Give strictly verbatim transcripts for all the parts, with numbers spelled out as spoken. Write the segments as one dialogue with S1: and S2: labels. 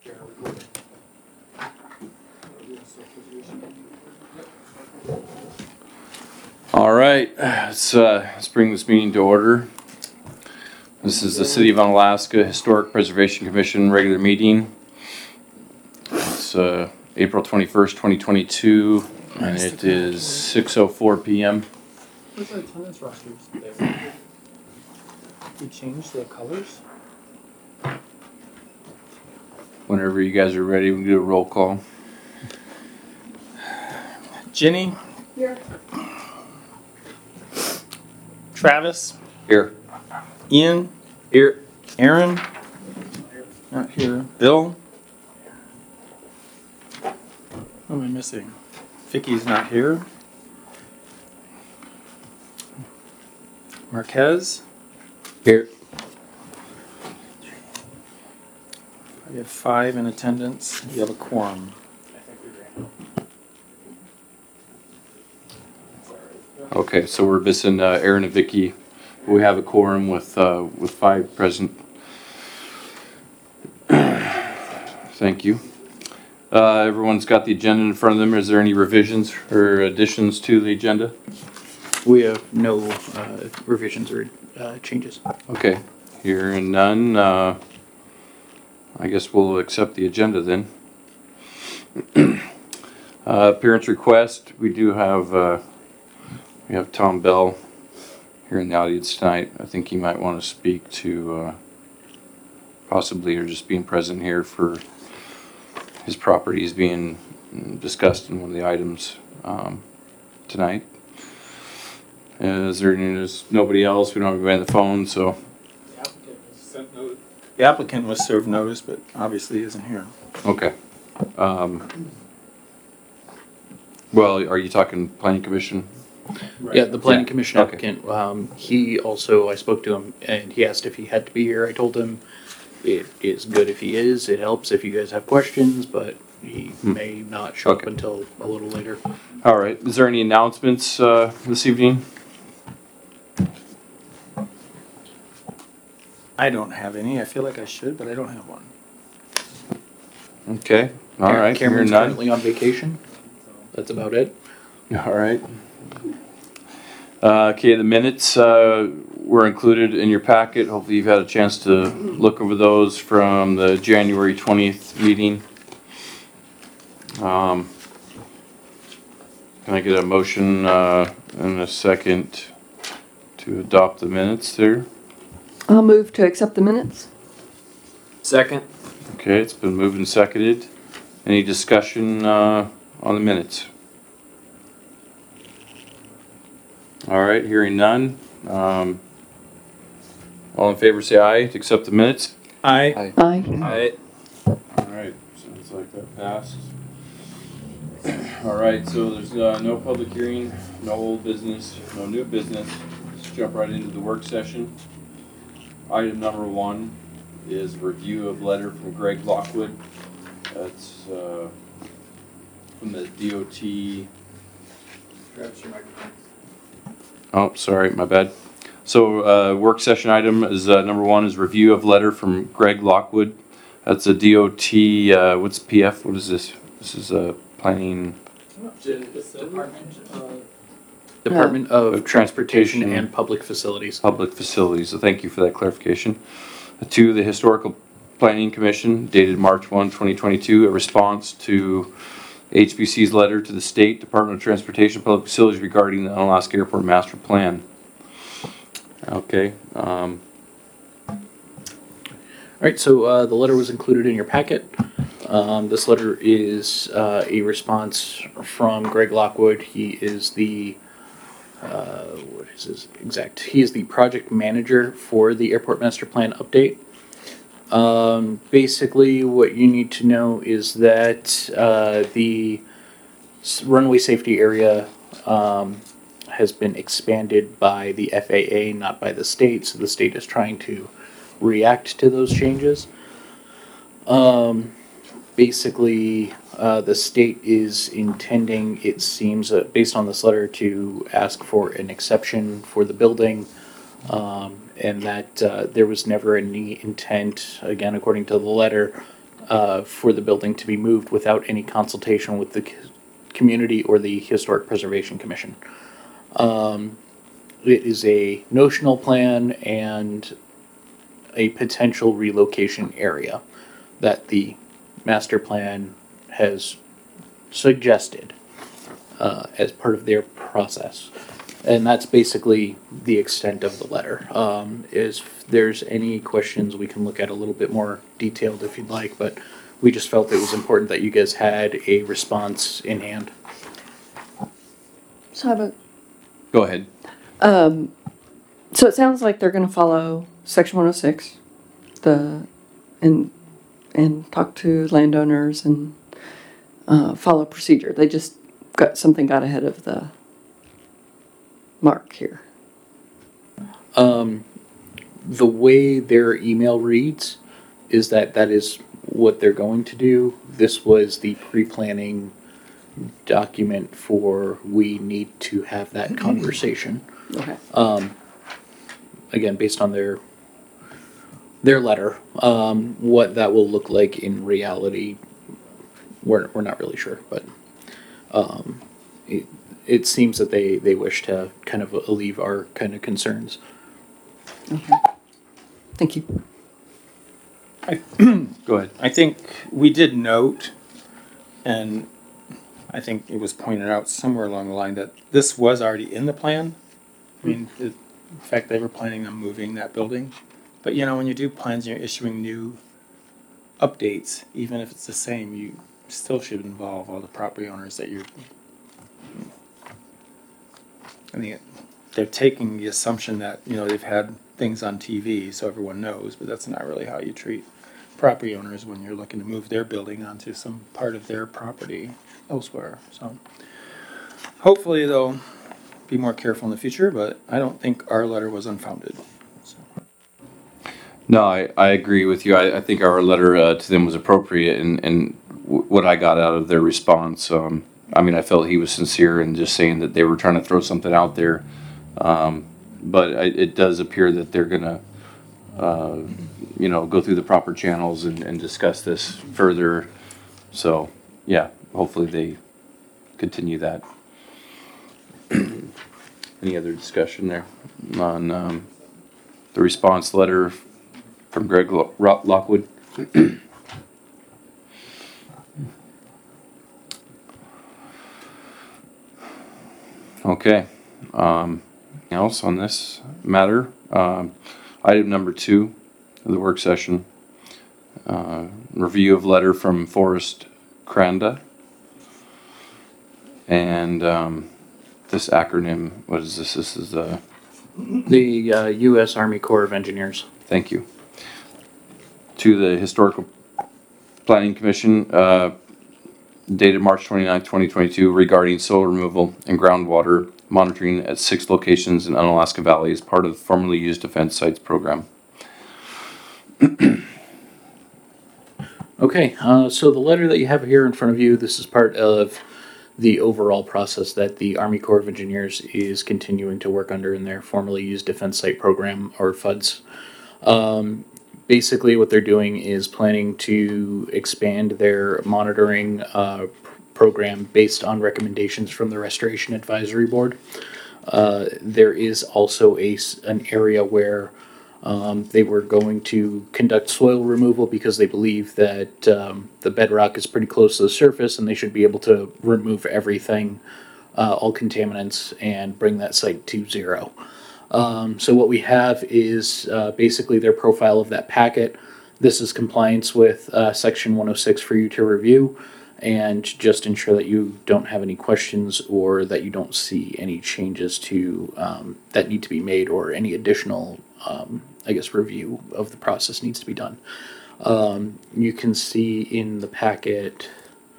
S1: All right, let's, uh, let's bring this meeting to order. This is the City of Unalaska Historic Preservation Commission regular meeting. It's uh, April twenty-first, twenty twenty-two, and it is six oh four p.m.
S2: Where's the attendance rosters? We changed the colors?
S1: Whenever you guys are ready, we can do a roll call.
S2: Jenny?
S3: Here.
S2: Travis?
S1: Here.
S2: Ian?
S1: Here.
S2: Aaron? Not here. Bill? What am I missing? Vicky's not here. Marquez?
S1: Here.
S2: I have five in attendance. You have a quorum.
S1: Okay, so we're missing uh, Aaron and Vicky. We have a quorum with uh, with five present. Thank you. Uh, everyone's got the agenda in front of them. Is there any revisions or additions to the agenda?
S4: We have no uh, revisions or uh, changes.
S1: Okay, hearing none, uh, I guess we'll accept the agenda then. uh, appearance request, we do have, uh, we have Tom Bell here in the audience tonight. I think he might want to speak to uh, possibly or just being present here for his properties being discussed in one of the items um, tonight. Is there any, there's nobody else? We don't have anybody on the phone, so.
S2: The applicant was sent notice. The applicant was served notice, but obviously isn't here.
S1: Okay. Um, well, are you talking planning commission?
S4: Right. Yeah, the planning
S1: Yeah.
S4: commission
S1: Okay.
S4: applicant, um, he also, I spoke to him and he asked if he had to be here. I told him it is good if he is. It helps if you guys have questions, but he
S1: Hmm.
S4: may not show
S1: Okay.
S4: up until a little later.
S1: All right. Is there any announcements uh, this evening?
S2: I don't have any. I feel like I should, but I don't have one.
S1: Okay. All right.
S4: Cameron's
S1: Hearing none.
S4: currently on vacation. That's about it.
S1: All right. Uh, okay, the minutes uh, were included in your packet. Hopefully you've had a chance to look over those from the January twentieth meeting. Um, can I get a motion uh, and a second to adopt the minutes there?
S3: I'll move to accept the minutes.
S2: Second.
S1: Okay, it's been moved and seconded. Any discussion uh, on the minutes? All right, hearing none. Um, all in favor say aye to accept the minutes.
S2: Aye.
S3: Aye.
S1: Aye. All right, sounds like that passed. All right, so there's uh, no public hearing, no old business, no new business. Let's jump right into the work session. Item number one is review of letter from Greg Lockwood. That's uh, from the D O T.
S2: Grab your microphone.
S1: Oh, sorry, my bad. So, uh, work session item is, uh, number one is review of letter from Greg Lockwood. That's a D O T, uh, what's P F? What is this? This is a planning.
S2: Department. Uh,
S4: Department of,
S1: Of
S4: Transportation
S1: Transportation.
S4: and Public Facilities.
S1: Public facilities, so thank you for that clarification. To the Historical Planning Commission dated March first, twenty twenty-two, a response to H B C's letter to the State Department of Transportation and Public Facilities regarding the Unalaska Airport Master Plan. Okay. Um,
S4: All right, so uh, the letter was included in your packet. Um, this letter is uh, a response from Greg Lockwood. He is the uh, what is his exact? He is the project manager for the Airport Master Plan update. Um, basically, what you need to know is that uh, the s- runway safety area um, has been expanded by the F A A, not by the state. So the state is trying to react to those changes. Um, basically, uh, the state is intending, it seems, uh, based on this letter, to ask for an exception for the building. Um, and that uh, there was never any intent, again, according to the letter, uh, for the building to be moved without any consultation with the c- community or the Historic Preservation Commission. Um, it is a notional plan and a potential relocation area that the master plan has suggested uh, as part of their process. And that's basically the extent of the letter. Um, is if there's any questions, we can look at a little bit more detailed if you'd like, but we just felt it was important that you guys had a response in hand.
S3: So I have a,
S1: Go ahead.
S3: so it sounds like they're gonna follow section one oh six, the, and, and talk to landowners and, uh, follow procedure. They just got, something got ahead of the mark here.
S4: Um, the way their email reads is that that is what they're going to do. This was the pre-planning document for we need to have that conversation.
S3: Okay.
S4: Again, based on their their letter, um, what that will look like in reality, we're we're not really sure, but um, it it seems that they they wish to kind of alleviate our kind of concerns.
S3: Okay. Thank you.
S1: Go ahead.
S2: I think we did note, and I think it was pointed out somewhere along the line that this was already in the plan. I mean, the, in fact, they were planning on moving that building. But you know, when you do plans, you're issuing new updates, even if it's the same, you still should involve all the property owners that you're. I mean, they're taking the assumption that, you know, they've had things on T V so everyone knows, but that's not really how you treat property owners when you're looking to move their building onto some part of their property elsewhere. So hopefully they'll be more careful in the future, but I don't think our letter was unfounded. So.
S1: No, I, I agree with you. I, I think our letter uh, to them was appropriate, and, and w- what I got out of their response, um, I mean, I felt he was sincere in just saying that they were trying to throw something out there. Um, but I, it does appear that they're going to, uh, you know, go through the proper channels and, and discuss this further. So, yeah, hopefully they continue that. Any other discussion there on um, the response letter from Greg Lo- Ro- Lockwood? Okay. Um, anything else on this matter? Um, item number two of the work session. Uh, review of letter from Forrest Cranda. And um, this acronym, what is this? This is the,
S4: The uh, U S Army Corps of Engineers.
S1: thank you. To the Historical Planning Commission, uh, dated March twenty-ninth, twenty twenty-two, regarding soil removal and groundwater monitoring at six locations in Unalaska Valley as part of the formerly used defense sites program.
S4: Okay, uh, so the letter that you have here in front of you, this is part of the overall process that the Army Corps of Engineers is continuing to work under in their formerly used defense site program, or F U D S. Um, basically what they're doing is planning to expand their monitoring uh, program based on recommendations from the Restoration Advisory Board. Uh, there is also a, an area where um, they were going to conduct soil removal because they believe that um, the bedrock is pretty close to the surface and they should be able to remove everything, uh, all contaminants, and bring that site to zero. Um, so what we have is uh, basically their profile of that packet. This is compliance with uh, section one oh six for you to review, and just ensure that you don't have any questions or that you don't see any changes to um, that need to be made, or any additional, um, I guess, review of the process needs to be done. Um, you can see in the packet,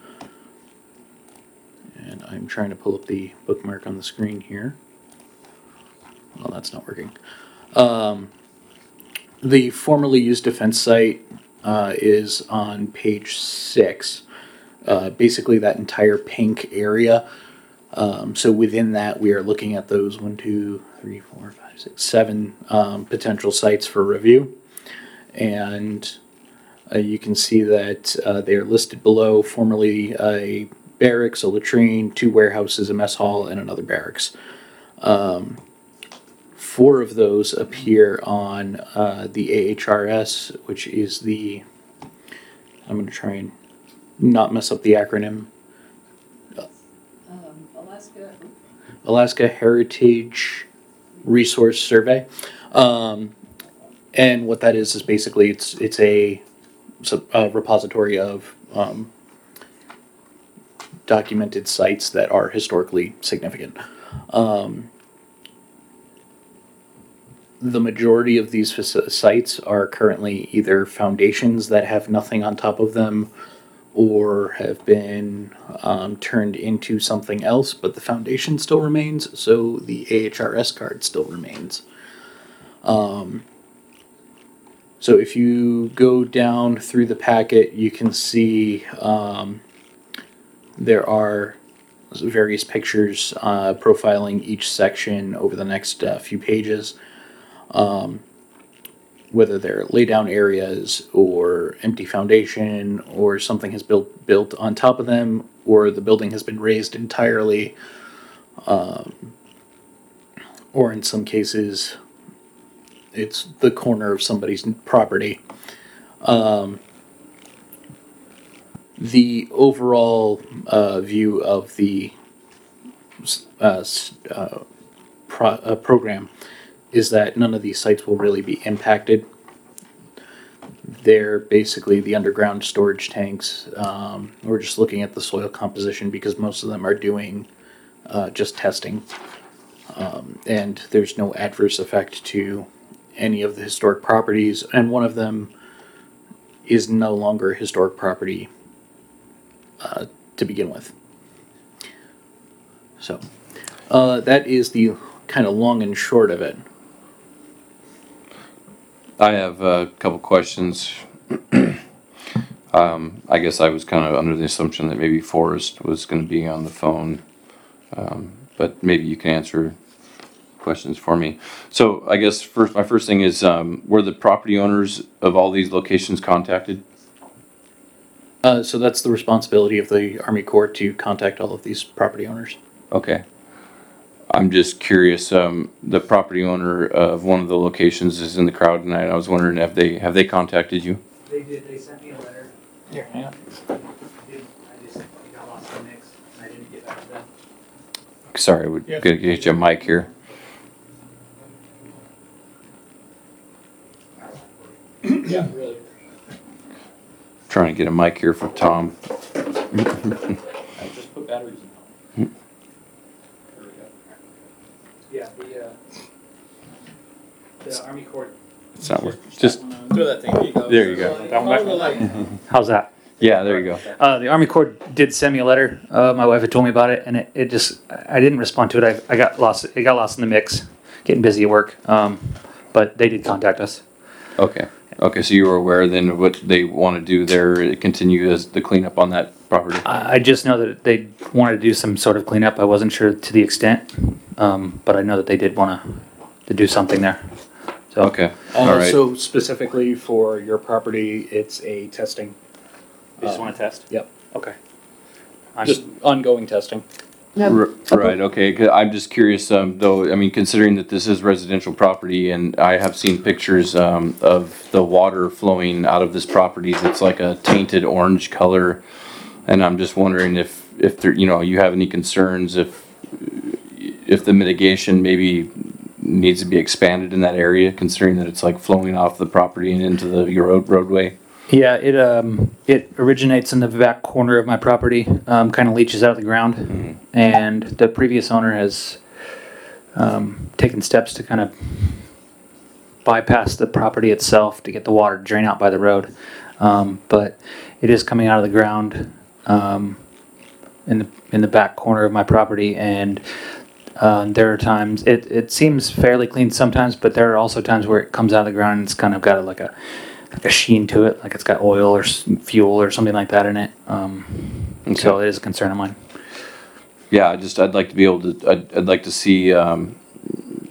S4: and I'm trying to pull up the bookmark on the screen here. Well, that's not working. Um, the formerly used defense site uh, is on page six. Uh, basically, that entire pink area. Um, so within that, we are looking at those one, two, three, four, five, six, seven um, potential sites for review, and Uh, you can see that uh, they are listed below, formerly a barracks, a latrine, two warehouses, a mess hall, and another barracks. Um, four of those appear on uh, the A H R S, which is the, I'm going to try and not mess up the acronym,
S3: Um, Alaska.
S4: Alaska Heritage Resource Survey. Um, and what that is is basically it's it's a, it's a, a repository of um, documented sites that are historically significant. Um, the majority of these faci- sites are currently either foundations that have nothing on top of them, or have been um, turned into something else, but the foundation still remains, so the A H R S card still remains. Um, so if you go down through the packet, you can see um, there are various pictures uh, profiling each section over the next uh, few pages. Um, whether they're laydown areas or empty foundation or something has built built on top of them or the building has been raised entirely, um, or in some cases it's the corner of somebody's property. Um, the overall uh, view of the uh, uh, pro- uh, program is that none of these sites will really be impacted. They're basically the underground storage tanks. Um, we're just looking at the soil composition because most of them are doing uh, just testing. Um, and there's no adverse effect to any of the historic properties. And one of them is no longer a historic property uh, to begin with. So uh, that is the kind of long and short of it.
S1: I have a couple questions. um, I guess I was kind of under the assumption that maybe Forrest was going to be on the phone, um, but maybe you can answer questions for me. So I guess first, my first thing is, um, were the property owners of all these locations contacted?
S4: Uh, so that's the responsibility of the Army Corps to contact all of these property owners.
S1: Okay. I'm just curious, um, the property owner of one of the locations is in the crowd tonight. I was wondering if they, have they contacted you?
S5: They did, they sent me a letter.
S4: Here, hang on.
S5: I did, I just got lost in the mix, and I didn't get back to them.
S1: Sorry, we're
S2: Yeah.
S1: gonna get you a mic here.
S2: Yeah, really.
S1: Trying to get a mic here for Tom.
S4: Just put batteries in.
S5: Yeah, the, uh, the Army Corps.
S1: It's not working. Just,
S2: Throw that thing. There you go.
S1: there you go.
S2: Follow the light.
S6: How's that?
S1: Yeah, there you go.
S6: Uh, the Army Corps did send me a letter. Uh, my wife had told me about it, and it, it just I didn't respond to it. I, I got lost. It got lost in the mix, getting busy at work. Um, but they did contact us.
S1: Okay. Okay, so you were aware then of what they want to do there, continue as the cleanup on that property?
S6: I, I just know that they wanted to do some sort of cleanup. I wasn't sure to the extent, um, but I know that they did want to to do something there. So
S1: Okay,
S4: Uh,
S1: all right.
S4: So specifically for your property, it's a testing.
S6: you just want to test?
S4: Yep.
S6: Okay. I'm
S4: Just ongoing testing.
S1: R- Right, okay, 'cause I'm just curious, um, though, I mean, considering that this is residential property and I have seen pictures, um, of the water flowing out of this property, it's like a tainted orange color. And I'm just wondering if, if there, you know, you have any concerns if, if the mitigation maybe needs to be expanded in that area, considering that it's like flowing off the property and into the your road roadway?
S6: Yeah, it um it originates in the back corner of my property, um, kind of leaches out of the ground,
S1: Mhm.
S6: and the previous owner has um, taken steps to kind of bypass the property itself to get the water to drain out by the road. Um, but it is coming out of the ground um, in the in the back corner of my property, and uh, there are times it it seems fairly clean sometimes, but there are also times where it comes out of the ground and it's kind of got a, like a like a sheen to it, like it's got oil or s- fuel or something like that in it. Um, So it is a concern of mine.
S1: Yeah, I just, I'd like to be able to, I'd, I'd like to see, um,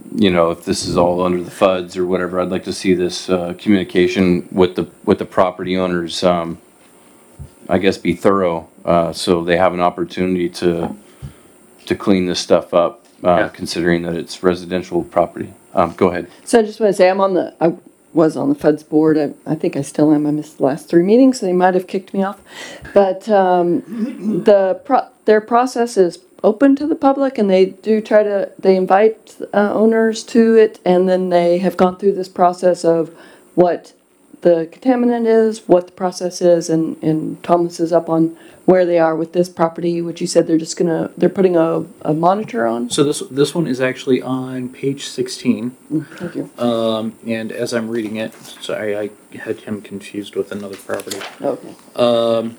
S1: you know, if this is all under the F U Ds or whatever, I'd like to see this uh, communication with the with the property owners. Um, I guess be thorough, uh, so they have an opportunity to to clean this stuff up, uh,
S6: Yeah.
S1: considering that it's residential property. Um, go ahead.
S3: So I just want to say, I'm on the, I was on the F U D S board. I, I think I still am. I missed the last three meetings, so they might have kicked me off. But um, the pro, their process is open to the public, and they do try to, they invite uh, owners to it, and then they have gone through this process of what the contaminant is, what the process is, and, and Thomas is up on where they are with this property, which you said they're just gonna, they're putting a, a monitor on.
S4: So this this one is actually on page sixteen,
S3: Thank you.
S4: um, and as I'm reading it, sorry, I had him confused with another property.
S3: Okay.
S4: Um,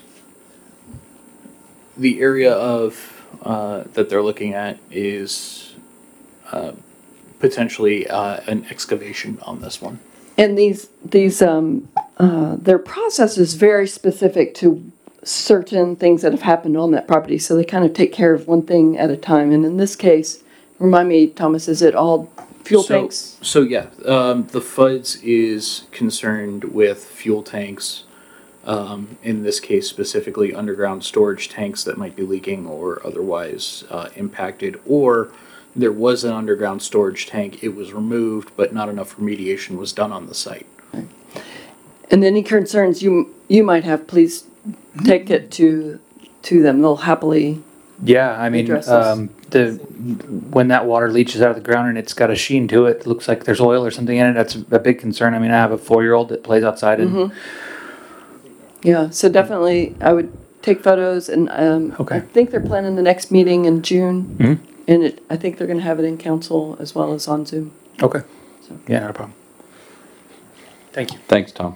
S4: the area of uh, that they're looking at is uh, potentially uh, an excavation on this one.
S3: And these, these, um, uh, their process is very specific to certain things that have happened on that property, so they kind of take care of one thing at a time. And in this case, remind me, Thomas, is it all fuel
S4: so,
S3: tanks?
S4: So yeah, um, the F U D S is concerned with fuel tanks. Um, in this case, specifically underground storage tanks that might be leaking or otherwise uh, impacted, or there was an underground storage tank, it was removed, but not enough remediation was done on the site.
S3: And any concerns you, you might have, please take it to, to them. They'll happily,
S6: Yeah, I mean,
S3: Addresses.
S6: um, the when that water leaches out of the ground and it's got a sheen to it, it looks like there's oil or something in it. That's a big concern. I mean, I have a four-year-old that plays outside, and
S3: Mhm. yeah, so definitely I would take photos, and um,
S6: Okay.
S3: I think they're planning the next meeting in June.
S6: Mhm.
S3: And it, I think they're gonna have it in council as well as on Zoom.
S6: okay,
S3: So.
S6: yeah, not a problem. Thank you.
S1: Thanks, Tom.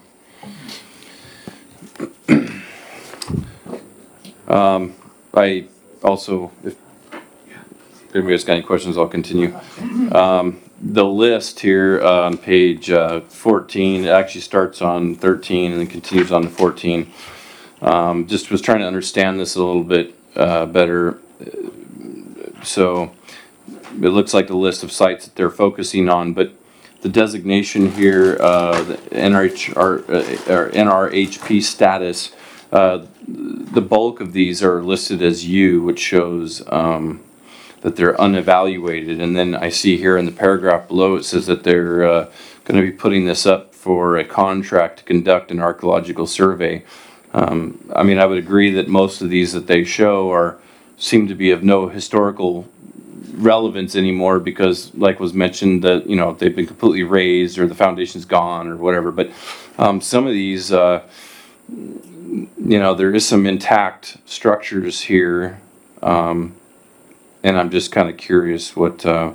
S1: um, I also, if anybody's got any questions, I'll continue. Um, the list here uh, on page uh, fourteen, it actually starts on thirteen and then continues on to fourteen. Um, just was trying to understand this a little bit uh, better. So it looks like the list of sites that they're focusing on, but the designation here, uh, the N R H, or, uh, or N R H P status, uh, the bulk of these are listed as U, which shows um, that they're unevaluated. And then I see here in the paragraph below, it says that they're uh, going to be putting this up for a contract to conduct an archaeological survey. Um, I mean, I would agree that most of these that they show are seem to be of no historical relevance anymore, because like was mentioned that, you know, they've been completely razed or the foundation's gone or whatever. But um, some of these, uh, you know, there is some intact structures here. Um, and I'm just kind of curious what, uh,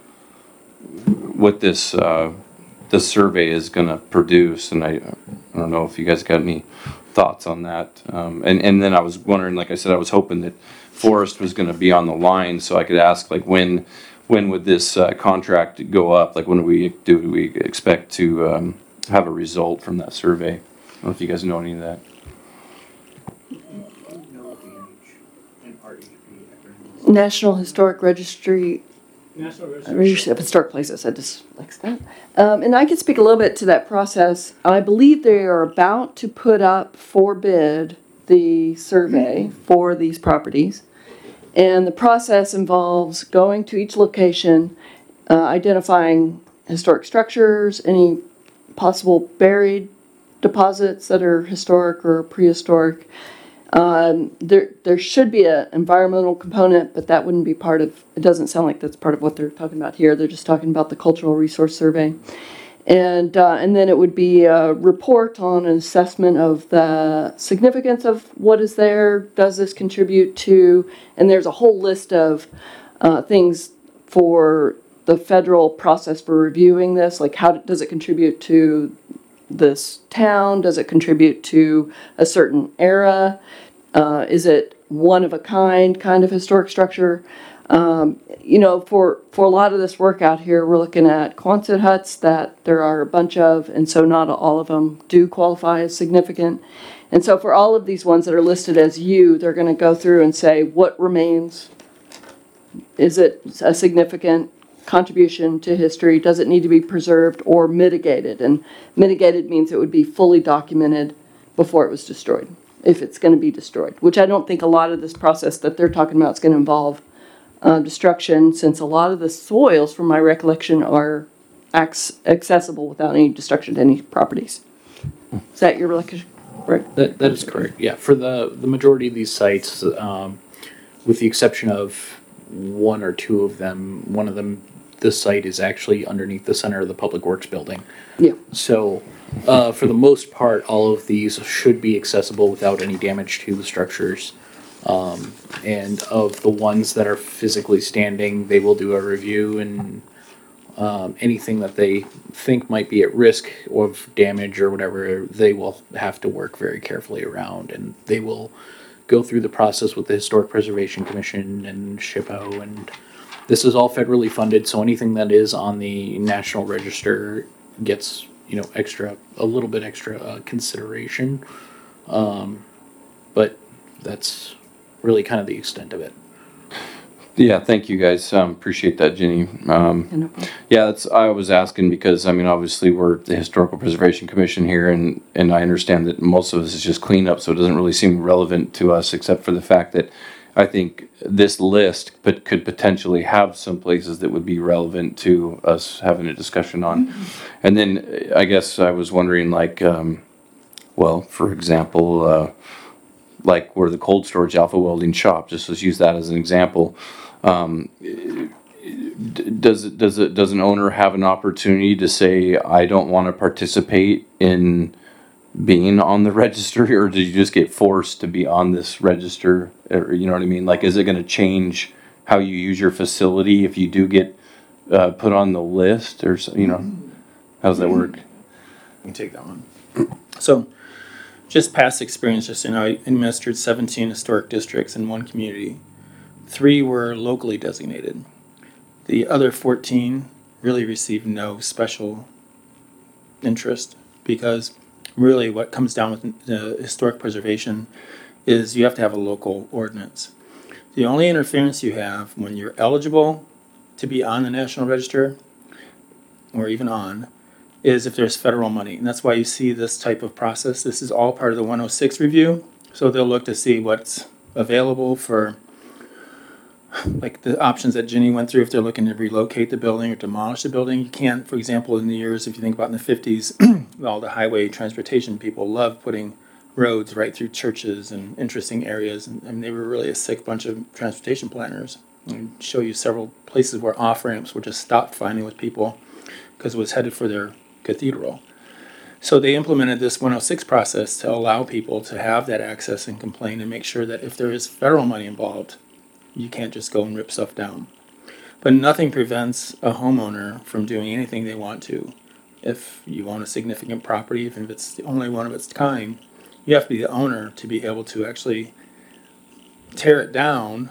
S1: what this, uh, this survey is going to produce. And I, I don't know if you guys got any thoughts on that. Um, and, and then I was wondering, like I said, I was hoping that Forrest was going to be on the line, so I could ask, like, when when would this uh, contract go up? Like, when do we do we expect to um, have a result from that survey? I don't know if you guys know any of that.
S3: National Historic Registry,
S5: National
S3: uh, Registry of Historic Places, I just likes that. Um, and I could speak a little bit to that process. I believe they are about to put up for bid the survey for these properties. And the process involves going to each location, uh, identifying historic structures, any possible buried deposits that are historic or prehistoric. Um, there, there should be an environmental component, but that wouldn't be part of, it doesn't sound like that's part of what they're talking about here. They're just talking about the cultural resource survey. And, uh, and then it would be a report on an assessment of the significance of what is there. Does this contribute to, and there's a whole list of uh, things for the federal process for reviewing this, like how does it contribute to this town? Does it contribute to a certain era? Uh, is it one of a kind kind of historic structure? Um, you know, for, for a lot of this work out here, we're looking at Quonset huts that there are a bunch of, and so not all of them do qualify as significant. And so for all of these ones that are listed as U, they're going to go through and say what remains. Is it a significant contribution to history? Does it need to be preserved or mitigated? And mitigated means it would be fully documented before it was destroyed, if it's going to be destroyed, which I don't think a lot of this process that they're talking about is going to involve uh, destruction, since a lot of the soils, from my recollection, are ac- accessible without any destruction to any properties. Is that your recollection? Right.
S4: That, that is correct. Yeah, for the, the majority of these sites, um, with the exception of one or two of them, one of them, the site is actually underneath the center of the Public Works building.
S3: Yeah.
S4: So, uh, for the most part, all of these should be accessible without any damage to the structures. Um, and of the ones that are physically standing, they will do a review, and um, anything that they think might be at risk of damage or whatever, they will have to work very carefully around, and they will go through the process with the Historic Preservation Commission and SHPO, and this is all federally funded, so anything that is on the National Register gets, you know, extra, a little bit extra uh, consideration. Um, but that's really kind of the extent of it.
S1: Yeah, thank you guys. Um, appreciate that, Jenny. Um,
S3: No problem.
S1: yeah, that's, I was asking because, I mean, obviously we're the Historical Preservation Commission here, and, and I understand that most of this is just cleanup, so it doesn't really seem relevant to us, except for the fact that I think this list but could potentially have some places that would be relevant to us having a discussion on. Mm-hmm. And then I guess I was wondering, like, um, well, for example, uh, like where the cold storage Alpha Welding shop, just let's use that as an example. Um, does it, does it, does an owner have an opportunity to say, I don't want to participate in being on the register, or did you just get forced to be on this register? Or, you know what I mean? Like, is it going to change how you use your facility if you do get uh, put on the list, or so- you know, how does that work?
S2: You can take that one. So, just past experience, just, you know, I administered seventeen historic districts in one community. Three were locally designated. The other fourteen really received no special interest, because really what comes down with the historic preservation is you have to have a local ordinance. The only interference you have when you're eligible to be on the National Register, or even on, is if there's federal money. And that's why you see this type of process. This is all part of the one oh six review. So they'll look to see what's available for, like the options that Jenny went through, if they're looking to relocate the building or demolish the building. You can't, for example, in the years, if you think about in the fifties, all the highway transportation people loved putting roads right through churches and interesting areas. And, and they were really a sick bunch of transportation planners. And show you several places where off-ramps were just stopped finding with people because it was headed for their cathedral. So they implemented this one oh six process to allow people to have that access and complain, and make sure that if there is federal money involved, you can't just go and rip stuff down. But nothing prevents a homeowner from doing anything they want to. If you own a significant property, if it's the only one of its kind, you have to be the owner to be able to actually tear it down.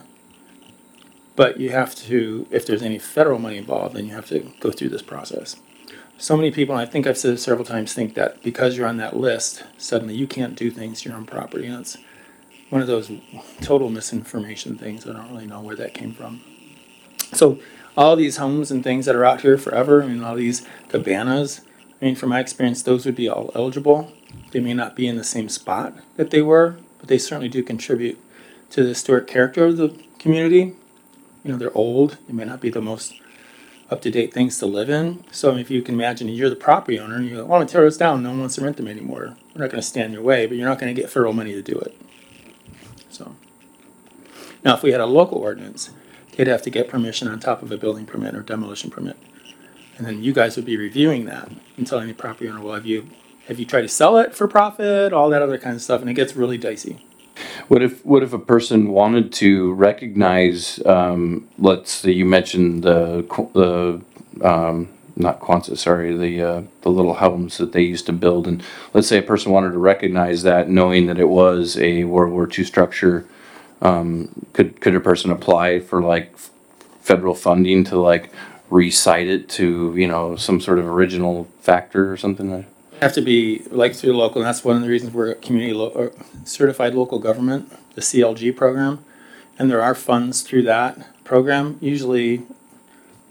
S2: But you have to, if there's any federal money involved, then you have to go through this process. So many people, and I think I've said it several times, think that because you're on that list, suddenly you can't do things to your own property. And it's one of those total misinformation things. I don't really know where that came from. So all these homes and things that are out here forever, I mean, all these cabanas, I mean, from my experience, those would be all eligible. They may not be in the same spot that they were, but they certainly do contribute to the historic character of the community. You know, they're old. They may not be the most up-to-date things to live in. So if you can imagine you're the property owner and you go, I want to tear this down, no one wants to rent them anymore. We're not going to stand in your way, but you're not going to get federal money to do it. So now if we had a local ordinance, they'd have to get permission on top of a building permit or demolition permit. And then you guys would be reviewing that and telling the property owner, well, have you, have you tried to sell it for profit, all that other kind of stuff, and it gets really dicey.
S1: What if what if a person wanted to recognize? Um, let's say you mentioned the the um, not Quonset, sorry, the uh, the little homes that they used to build, and let's say a person wanted to recognize that, knowing that it was a World War Two structure. Um, could could a person apply for like federal funding to like recite it to, you know, some sort of original factor or something? Like
S2: Have to be like through local, and that's one of the reasons we're a community lo- or certified local government, the C L G program, and there are funds through that program. Usually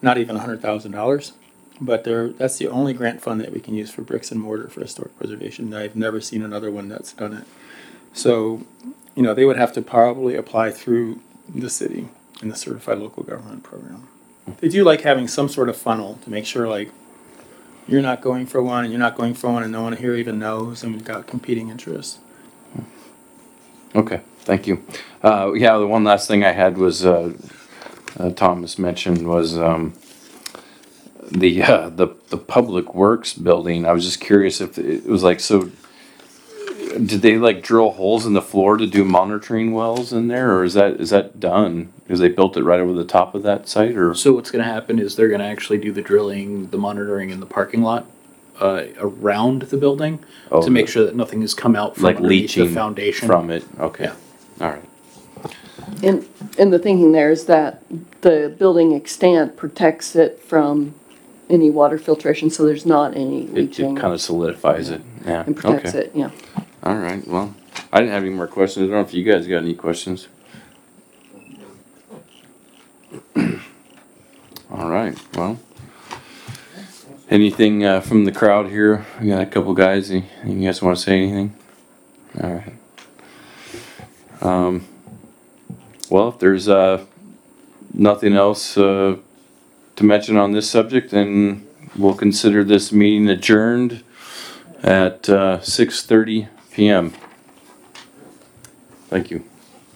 S2: not even a hundred thousand dollars. But they're, that's the only grant fund that we can use for bricks and mortar for historic preservation. I've never seen another one that's done it. So, you know, they would have to probably apply through the city in the certified local government program. They do like having some sort of funnel to make sure, like, you're not going for one and you're not going for one and no one here even knows, and we've got competing interests.
S1: Okay, thank you. Uh, yeah, the one last thing I had was, uh, uh, Thomas mentioned was, um, the, uh, the, the Public Works building. I was just curious if it was like, so did they like drill holes in the floor to do monitoring wells in there, or is that, is that done? Because they built it right over the top of that site, or?
S4: So what's going to happen is they're going to actually do the drilling, the monitoring in the parking lot uh, around the building
S1: Oh,
S4: to make
S1: the-
S4: sure that nothing has come out from
S1: Like
S4: underneath the
S1: leaching
S4: foundation.
S1: from it, okay,
S4: Yeah.
S1: all right.
S3: And, and the thinking there is that the building extant protects it from any water filtration, so there's not any
S1: It,
S3: leaching.
S1: it kind of solidifies it, yeah.
S3: And protects
S1: Okay.
S3: it, yeah.
S1: All right, well, I didn't have any more questions. I don't know if you guys got any questions. All right, well, anything uh, from the crowd here? We got a couple guys. You you guys want to say anything? All right. Um, well, if there's uh, nothing else uh, to mention on this subject, then we'll consider this meeting adjourned at uh, six thirty p m Thank you.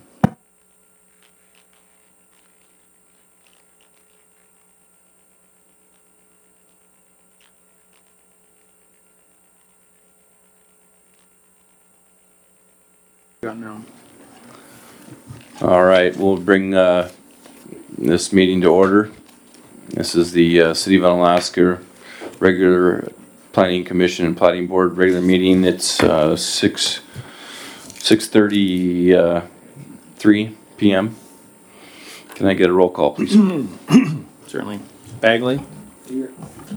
S2: Got now.
S1: All right, we'll bring uh, this meeting to order. This is the uh, City of Alaska regular Planning Commission and Planning Board regular meeting. It's uh, six six thirty uh, three p m Can I get a roll call, please?
S2: Certainly. Bagley?
S1: Here.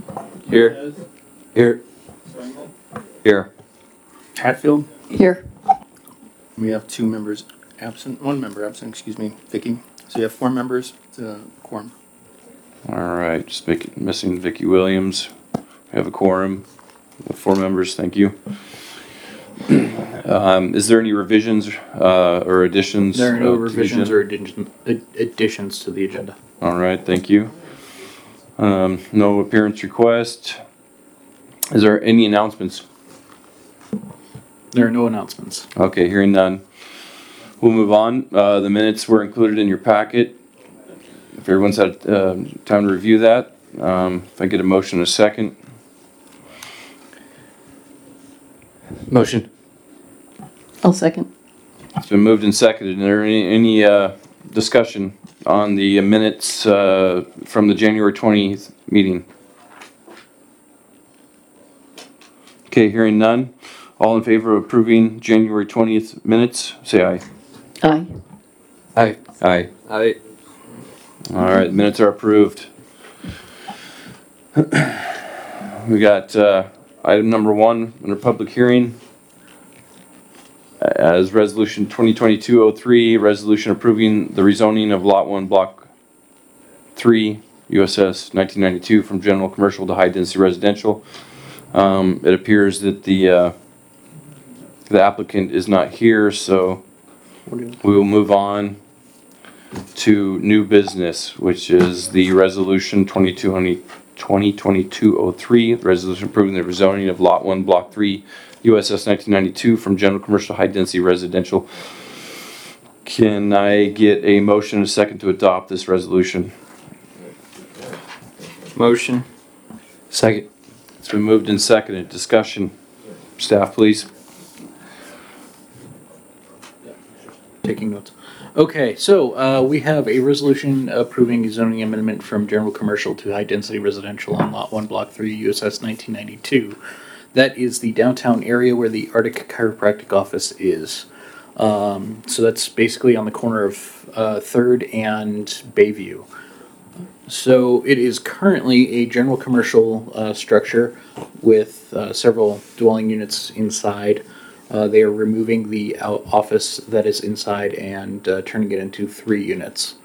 S1: Here. Here.
S2: Hatfield?
S3: Here,
S2: We have two members absent, one member absent, excuse me, Vicky. So you have four members, it's a quorum.
S1: All right, just make, missing Vicky Williams. We have a quorum with four members. Thank you. Um, is there any revisions uh, or additions?
S4: There are no
S1: uh, to the
S4: revisions
S1: agenda?
S4: or addition, ad- additions to the agenda.
S1: All right, thank you. Um, no appearance request. Is there any announcements?
S4: There are no announcements.
S1: Okay, hearing none. We'll move on. Uh, the minutes were included in your packet. If everyone's had uh, time to review that, um, if I get a motion in a second.
S6: Motion.
S3: I'll second.
S1: It's been moved and seconded. Is there any, any uh, discussion on the minutes uh, from the January twentieth meeting? Okay, hearing none. All in favor of approving January twentieth minutes, say aye.
S3: Aye.
S6: Aye.
S1: Aye.
S6: Aye.
S1: All right, minutes are approved. We got uh, item number one under public hearing. As resolution twenty twenty-two oh three, resolution approving the rezoning of lot one, block three, U S S nineteen ninety-two from general commercial to high density residential. Um, it appears that the, uh, the applicant is not here, so we will move on to new business, which is the resolution twenty twenty-two oh three, resolution approving the rezoning of lot one, block three, U S S nineteen ninety-two from general commercial high density residential. Can I get a motion and a second to adopt this resolution?
S6: Motion. Second.
S1: It's been moved and seconded. Discussion. Staff, please.
S4: Taking notes. Okay, so uh, we have a resolution approving a zoning amendment from general commercial to high density residential on lot one, block three, U S S nineteen ninety-two. That is the downtown area where the Arctic Chiropractic office is. Um, so that's basically on the corner of uh, third and Bayview. So it is currently a general commercial uh, structure with uh, several dwelling units inside. Uh, they are removing the out- office that is inside and uh, turning it into three units.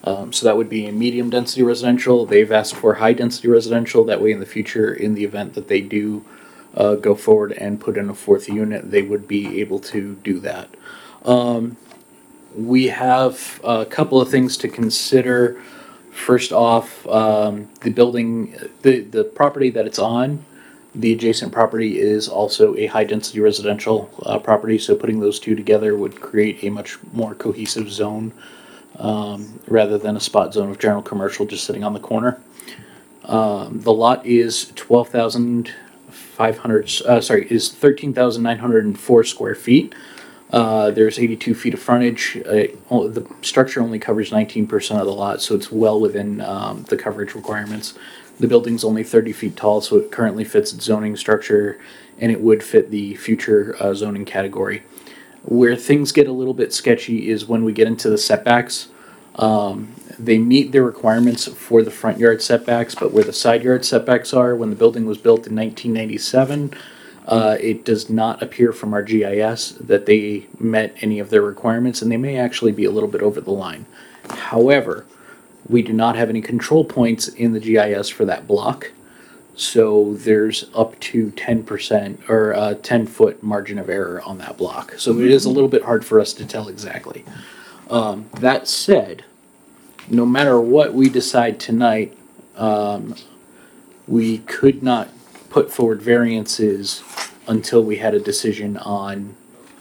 S4: Um, so that would be a medium density residential. They've asked for high density residential. That way, in the future, in the event that they do uh, go forward and put in a fourth unit, they would be able to do that. Um, we have a couple of things to consider. First off, um, the building, the, the property that it's on, the adjacent property is also a high density residential uh, property. So putting those two together would create a much more cohesive zone. Um, rather than a spot zone of general commercial just sitting on the corner. Um, the lot is twelve thousand five hundred, uh, sorry, is thirteen thousand nine hundred four square feet. Uh, there's eighty-two feet of frontage. Uh, oh, the structure only covers nineteen percent of the lot, so it's well within um, the coverage requirements. The building's only thirty feet tall, so it currently fits its zoning structure, and it would fit the future uh, zoning category. Where things get a little bit sketchy is when we get into the setbacks. Um, they meet their requirements for the front yard setbacks, but where the side yard setbacks are, when the building was built in nineteen ninety-seven, uh, it does not appear from our G I S that they met any of their requirements, and they may actually be a little bit over the line. However, we do not have any control points in the G I S for that block. So there's up to ten percent or a ten foot margin of error on that block. So it is a little bit hard for us to tell exactly. Um, that said, no matter what we decide tonight, um, we could not put forward variances until we had a decision on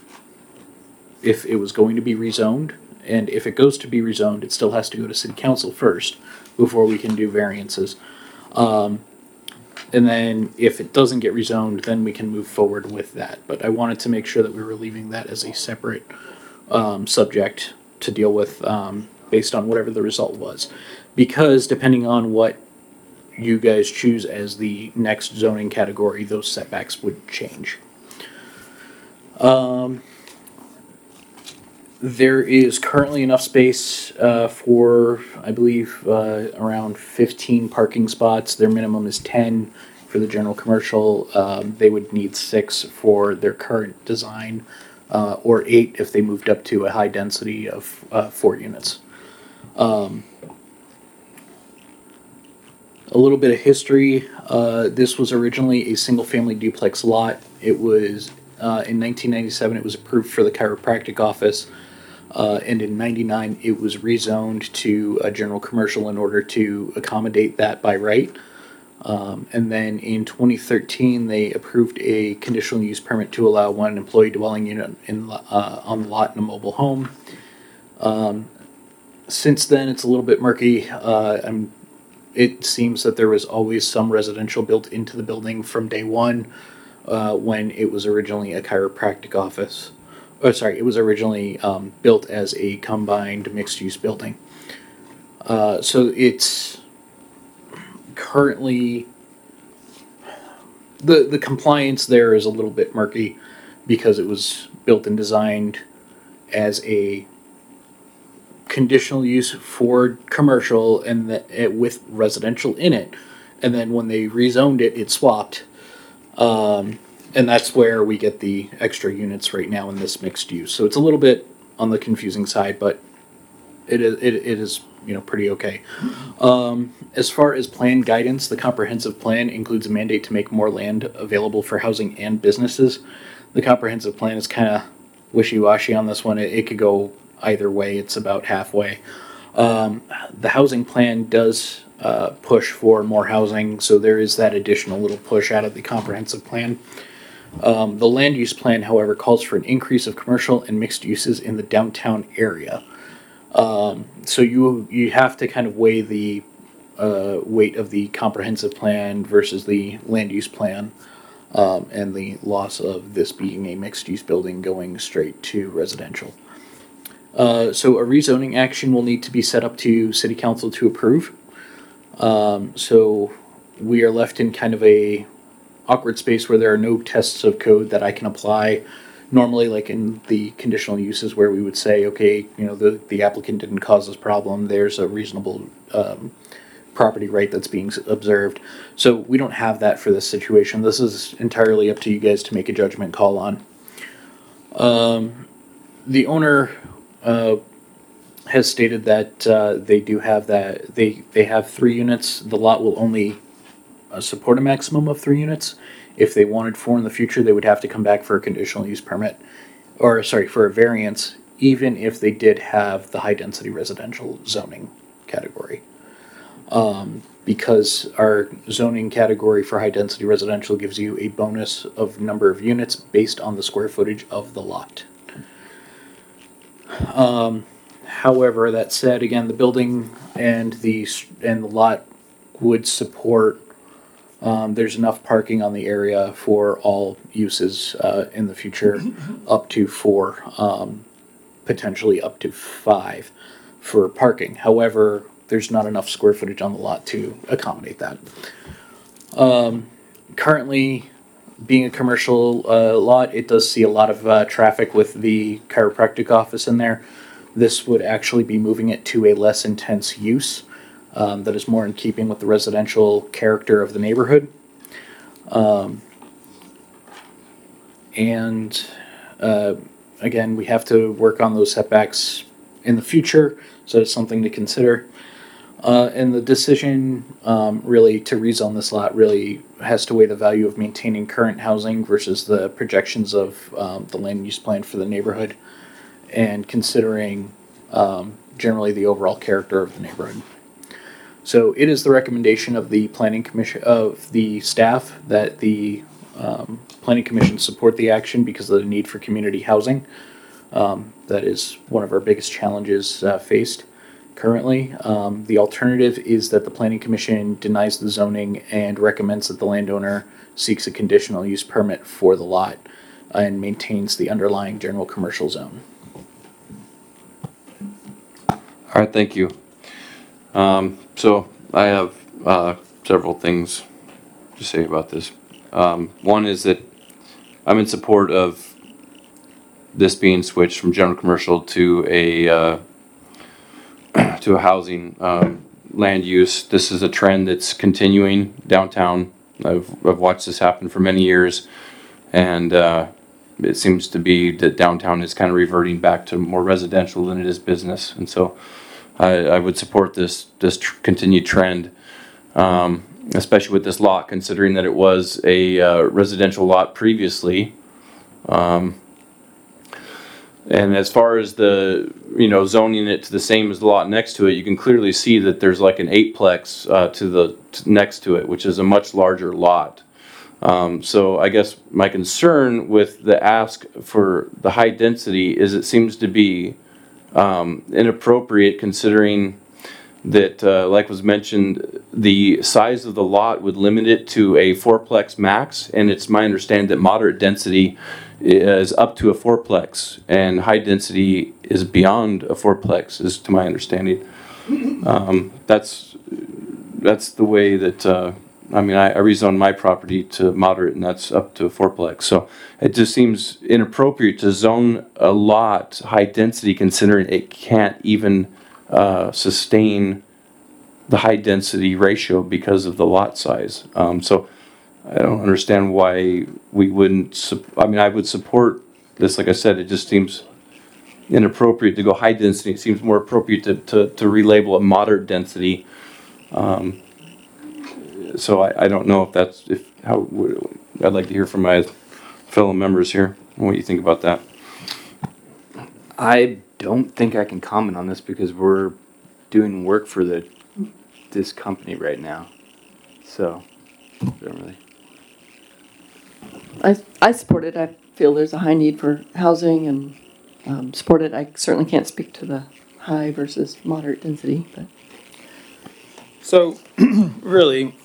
S4: if it was going to be rezoned. And if it goes to be rezoned, it still has to go to city council first before we can do variances. Um, And then if it doesn't get rezoned, then we can move forward with that. But I wanted to make sure that we were leaving that as a separate um, subject to deal with um, based on whatever the result was. Because depending on what you guys choose as the next zoning category, those setbacks would change. Um, there is currently enough space uh, for, I believe, uh, around fifteen parking spots. Their minimum is ten for the general commercial. Um, they would need six for their current design, uh, or eight if they moved up to a high density of uh, four units. Um, a little bit of history. Uh, this was originally a single-family duplex lot. It was, uh, in nineteen ninety-seven, it was approved for the chiropractic office. Uh, and in ninety-nine, it was rezoned to a general commercial in order to accommodate that by right. Um, and then in twenty thirteen, they approved a conditional use permit to allow one employee dwelling unit in, uh, on the lot in a mobile home. Um, since then, it's a little bit murky. Uh, I'm, it seems that there was always some residential built into the building from day one uh, when it was originally a chiropractic office. Oh, sorry, it was originally um, built as a combined mixed-use building. Uh, so it's currently, the the compliance there is a little bit murky because it was built and designed as a conditional use for commercial and the, it, with residential in it. And then when they rezoned it, it swapped. Um, And that's where we get the extra units right now in this mixed use. So it's a little bit on the confusing side, but it is, it, it is you know, pretty okay. Um, as far as plan guidance, the comprehensive plan includes a mandate to make more land available for housing and businesses. The comprehensive plan is kind of wishy-washy on this one. It, it could go either way. It's about halfway. Um, the housing plan does uh, push for more housing, so there is that additional little push out of the comprehensive plan. Um, the land use plan, however, calls for an increase of commercial and mixed uses in the downtown area. Um, so you you have to kind of weigh the uh, weight of the comprehensive plan versus the land use plan, um, and the loss of this being a mixed use building going straight to residential. Uh, so a rezoning action will need to be set up to city council to approve. Um, so we are left in kind of a awkward space where there are no tests of code that I can apply. Normally, like in the conditional uses where we would say, okay, you know, the, the applicant didn't cause this problem, there's a reasonable um, property right that's being observed. So we don't have that for this situation. This is entirely up to you guys to make a judgment call on. Um, the owner uh, has stated that uh, they do have that they they have three units. The lot will only uh, support a maximum of three units. If they wanted four in the future, they would have to come back for a conditional use permit, or sorry, for a variance, even if they did have the high density residential zoning category. Um, because our zoning category for high density residential gives you a bonus of number of units based on the square footage of the lot. Um, however, that said, again, the building and the and the lot would support. Um, there's enough parking on the area for all uses uh, in the future, up to four, um, potentially up to five for parking. However, there's not enough square footage on the lot to accommodate that. Um, currently, being a commercial uh, lot, it does see a lot of uh, traffic with the chiropractic office in there. This would actually be moving it to a less intense use um, that is more in keeping with the residential character of the neighborhood. Um, and uh, again, we have to work on those setbacks in the future, so it's something to consider. Uh, and the decision um, really to rezone this lot really has to weigh the value of maintaining current housing versus the projections of um, the land use plan for the neighborhood, and considering um, generally the overall character of the neighborhood. So it is the recommendation of the planning commission of the staff that the um, planning commission support the action because of the need for community housing. Um, that is one of our biggest challenges uh, faced currently. Um, the alternative is that the planning commission denies the zoning and recommends that the landowner seeks a conditional use permit for the lot and maintains the underlying general commercial zone.
S1: All right, thank you. Um, so I have uh, several things to say about this. Um, one is that I'm in support of this being switched from general commercial to a uh, to a housing um, land use. This is a trend that's continuing downtown. I've, I've watched this happen for many years, and uh, it seems to be that downtown is kind of reverting back to more residential than it is business. And so I, I would support this this tr- continued trend, um, especially with this lot, considering that it was a uh, residential lot previously. Um, And as far as the, you know, zoning it to the same as the lot next to it, you can clearly see that there's like an eightplex uh, to the to next to it, which is a much larger lot. Um, so I guess my concern with the ask for the high density is it seems to be um, inappropriate, considering that, uh, like was mentioned, the size of the lot would limit it to a fourplex max, and it's my understanding that moderate density is up to a fourplex, and high density is beyond a fourplex, is to my understanding. Um, that's that's the way that uh, I mean I, I rezoned my property to moderate, and that's up to a fourplex. So it just seems inappropriate to zone a lot high density, considering it can't even uh, sustain the high density ratio because of the lot size. Um, so. I don't understand why we wouldn't, sup- I mean, I would support this. Like I said, it just seems inappropriate to go high density. It seems more appropriate to, to, to relabel it moderate density. Um, so I, I don't know if that's, if how, I'd like to hear from my fellow members here, what you think about that.
S6: I don't think I can comment on this because we're doing work for the this company right now. So, I don't really.
S3: I, I support it. I feel there's a high need for housing and um, support it. I certainly can't speak to the high versus moderate density, but
S2: So, really,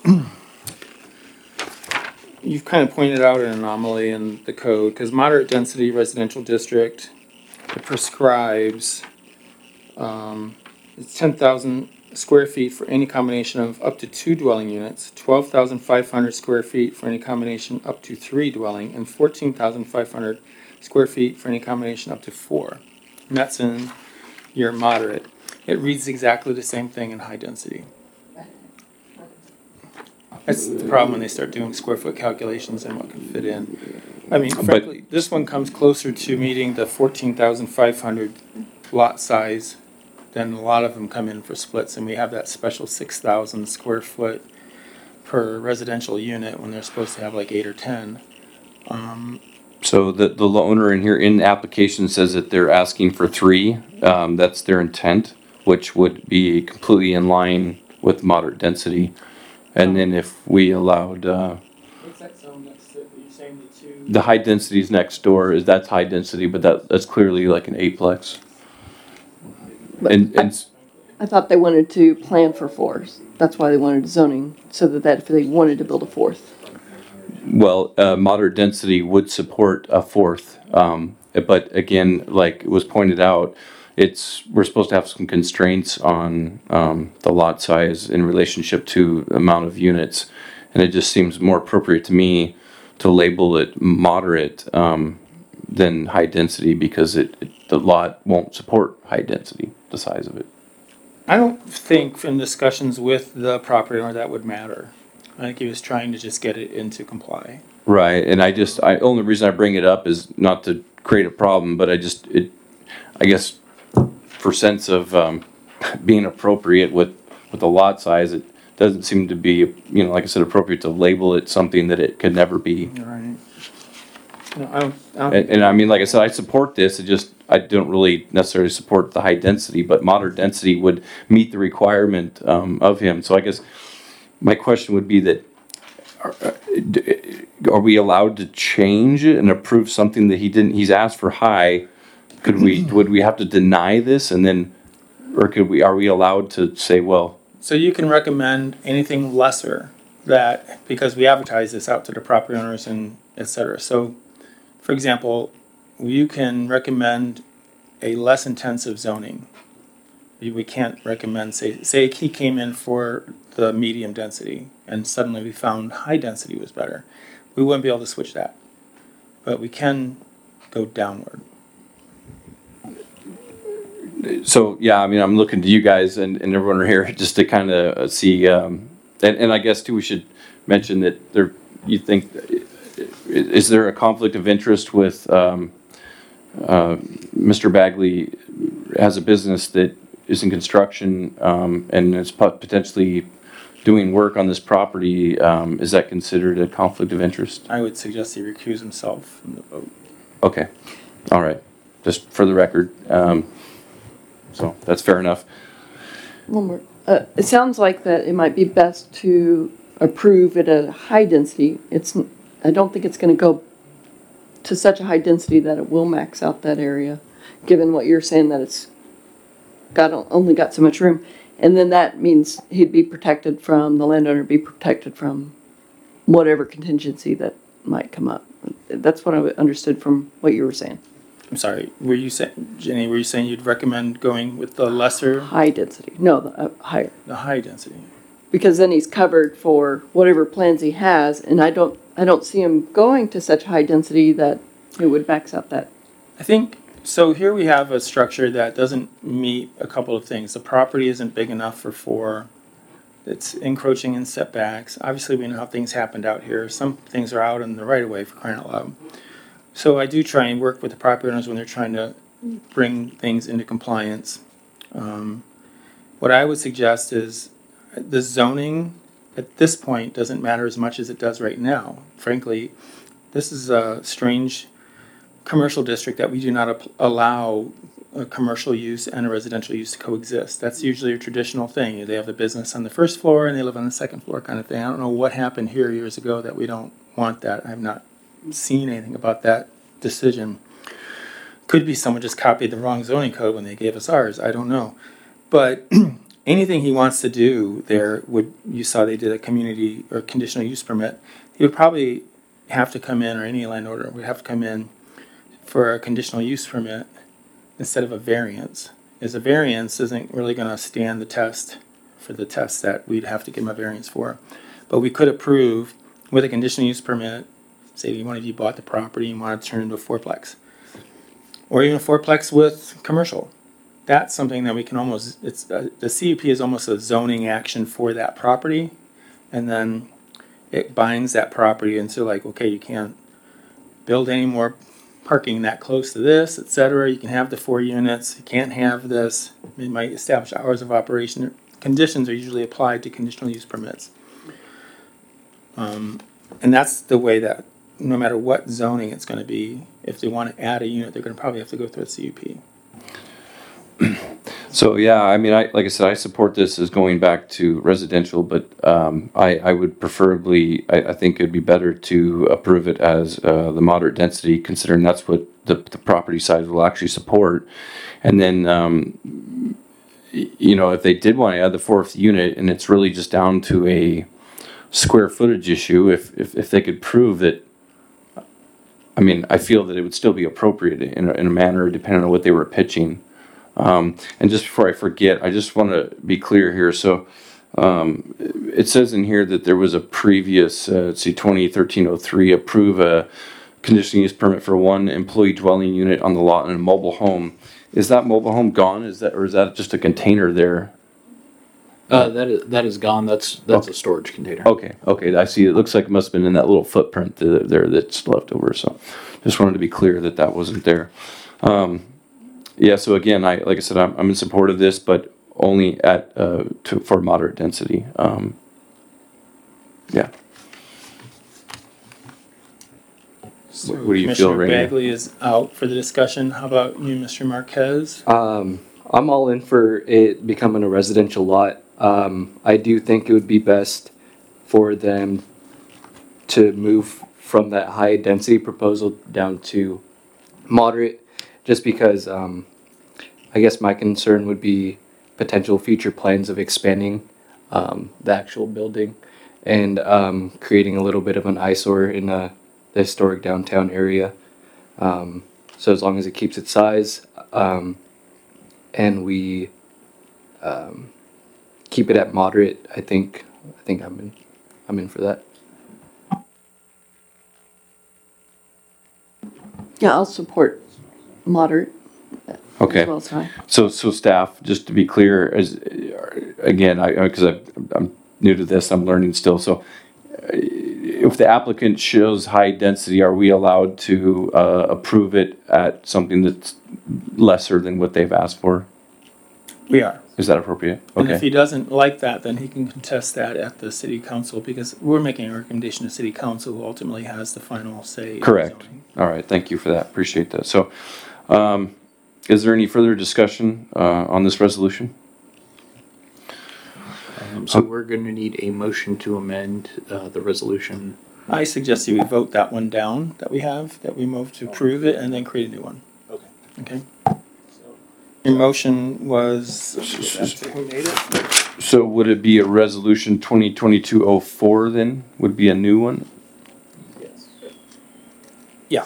S2: you've kind of pointed out an anomaly in the code, because moderate density residential district, it prescribes um, it's ten thousand square feet for any combination of up to two dwelling units, twelve thousand five hundred square feet for any combination up to three dwelling, and fourteen thousand five hundred square feet for any combination up to four. And that's in your moderate. It reads exactly the same thing in high density. That's the problem when they start doing square foot calculations and what can fit in. I mean, frankly, this one comes closer to meeting the fourteen thousand five hundred lot size then a lot of them come in for splits, and we have that special six thousand square foot per residential unit when they're supposed to have like eight or ten. Um,
S1: So the, the owner in here in the application says that they're asking for three. Um, that's their intent, which would be completely in line with moderate density. And then if we allowed, uh,
S2: What's that zone next to, you're saying the two?
S1: the high densities next door, is that's high density, but that, that's clearly like an eightplex.
S3: But
S1: And, and,
S3: I thought they wanted to plan for fours. That's why they wanted zoning, so that, that if they wanted to build a fourth.
S1: well, uh, moderate density would support a fourth. Um, but again, like it was pointed out, it's, we're supposed to have some constraints on, um, the lot size in relationship to amount of units. And it just seems more appropriate to me to label it moderate, um, than high density because it, it, the lot won't support high density, the size of it.
S2: I don't think in discussions with the property owner that would matter. I think he was trying to just get it into comply.
S1: Right, and I just, I, only reason I bring it up is not to create a problem, but I just, it, I guess, for sense of, um, being appropriate with, with the lot size, it doesn't seem to be, you know, like I said, appropriate to label it something that it could never be.
S2: Right. No, I don't, I don't,
S1: And, and I mean, like I said, I support this, it just, I don't really necessarily support the high density, but moderate density would meet the requirement, um, of him, so I guess my question would be that, are, are we allowed to change it and approve something that he didn't, he's asked for high? Could we, would we have to deny this and then, or could we, are we allowed to say, well,
S2: so you can recommend anything lesser that, because we advertise this out to the property owners and et cetera. So, for example, you can recommend a less intensive zoning. We we can't recommend, say, say he came in for the medium density and suddenly we found high density was better. We wouldn't be able to switch that. But we can go downward.
S1: so, yeah, I mean, I'm looking to you guys and, and everyone here just to kind of see, um, and, and I guess too, we should mention that there, you think, is there a conflict of interest with, um, uh, Mister Bagley has a business that is in construction, um, and is pot- potentially doing work on this property, um, is that considered a conflict of interest?
S2: I would suggest he recuse himself from the vote.
S1: Okay, all right, just for the record, um, so that's fair enough.
S3: One more. Uh, it sounds like that it might be best to approve at a high density. It's, I don't think it's gonna go to such a high density that it will max out that area, given what you're saying that it's got, only got so much room. And then that means he'd be protected from, the landowner be protected from whatever contingency that might come up. That's what I understood from what you were saying.
S2: I'm sorry, were you saying, Jenny, were you saying you'd recommend going with the lesser,
S3: High density, no, the, uh, higher.
S2: the high density?
S3: Because then he's covered for whatever plans he has, and I don't, I don't see him going to such high density that it would max out that.
S2: I think, so here we have a structure that doesn't meet a couple of things. The property isn't big enough for four. It's encroaching in setbacks. Obviously, we know how things happened out here. Some things are out in the right of way, for crying out loud. So I do try and work with the property owners when they're trying to bring things into compliance. Um, what I would suggest is the zoning at this point doesn't matter as much as it does right now. Frankly, this is a strange commercial district that we do not ap- allow a commercial use and a residential use to coexist. That's usually a traditional thing. They have the business on the first floor and they live on the second floor kind of thing. I don't know what happened here years ago that we don't want that. I have not seen anything about that decision. Could be someone just copied the wrong zoning code when they gave us ours. I don't know. But anything he wants to do there would, you saw they did a community or conditional use permit. He would probably have to come in, or any landowner would have to come in for a conditional use permit instead of a variance. As a variance isn't really going to stand the test for the test that we'd have to give him a variance for. But we could approve with a conditional use permit, say one of you bought the property and wanted to turn it into a fourplex. Or even a fourplex with commercial. That's something that we can almost, it's uh, the C U P is almost a zoning action for that property. And then it binds that property into like, okay, you can't build any more parking that close to this, et cetera. You can have the four units, you can't have this. It might establish hours of operation. Conditions are usually applied to conditional use permits. Um, and that's the way that, no matter what zoning it's gonna be, if they wanna add a unit, they're gonna probably have to go through a C U P.
S1: So, yeah, I mean, I, like I said, I support this as going back to residential, but, um, I, I would preferably, I, I think it'd be better to approve it as, uh, the moderate density, considering that's what the, the property size will actually support. And then, um, y- you know, if they did want to add the fourth unit and it's really just down to a square footage issue, if, if, if they could prove that, I mean, I feel that it would still be appropriate in a, in a manner depending on what they were pitching. Um, and just before I forget, I just want to be clear here. So, um, it says in here that there was a previous, uh, let's see, twenty thirteen oh three, approve a conditional use permit for one employee dwelling unit on the lot in a mobile home. Is that mobile home gone? Is that, or is that just a container there?
S4: Uh, that is that is gone. That's that's
S1: Okay.
S4: a storage container.
S1: Okay, okay, I see. It looks like it must have been in that little footprint th- there that's left over, so just wanted to be clear that that wasn't there. Um, yeah, so again, I, like I said, I'm, I'm in support of this, but only at, uh, to, for moderate density. Um, yeah.
S2: So
S1: What do you feel,
S2: Commissioner
S1: Rainey?
S2: Bagley is out for the discussion. How about you, Mister Marquez?
S7: Um, I'm all in for it becoming a residential lot. Um, I do think it would be best for them to move from that high density proposal down to moderate, just because, um, I guess my concern would be potential future plans of expanding, um, the actual building and, um, creating a little bit of an eyesore in, uh, the historic downtown area. Um, so as long as it keeps its size, um, and we um, keep it at moderate, I think I think I'm in I'm in for that.
S3: Yeah, I'll support moderate
S1: Okay.
S3: as well as high.
S1: So, so staff, just to be clear, as, again, I, because I, I'm new to this, I'm learning still, so uh, if the applicant shows high density, are we allowed to, uh, approve it at something that's lesser than what they've asked for?
S2: We are.
S1: Is that appropriate?
S2: And if
S1: Okay,
S2: he doesn't like that, then he can contest that at the city council, because we're making a recommendation to city council, who ultimately has the final say. in
S1: correct.
S2: zoning.
S1: All right, thank you for that, appreciate that. So, um, is there any further discussion, uh, on this resolution?
S4: Um, so we're going to need a motion to amend uh, the resolution.
S2: I suggest that we vote that one down that we have, that we move to approve it and then create a new one.
S4: Okay.
S2: Okay? Your motion was, who made it?
S1: So would it be a resolution twenty twenty-two oh four then, would be a new one?
S4: Yes.
S2: Yeah.